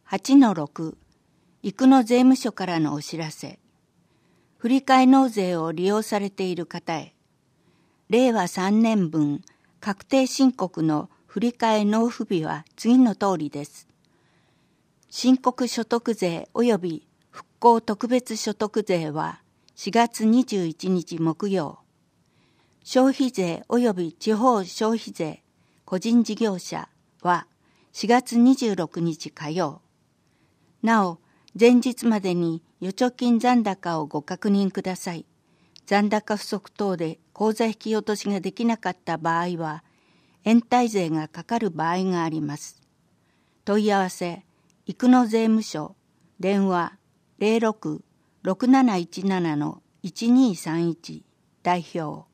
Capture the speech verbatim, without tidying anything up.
はちのろく 生野税務署からのお知らせ。振替納税を利用されている方へ、れいわさんねんぶん確定申告の振替納付日は次の通りです。申告所得税及び復興特別所得税はしがつにじゅういちにち木曜、消費税及び地方消費税個人事業者はしがつにじゅうろくにち火曜。なお、前日までに預貯金残高をご確認ください。残高不足等で口座引き落としができなかった場合は、延滞税がかかる場合があります。問い合わせ、生野税務署、電話 ゼロろく ろくなないちなな いちにさんいち 代表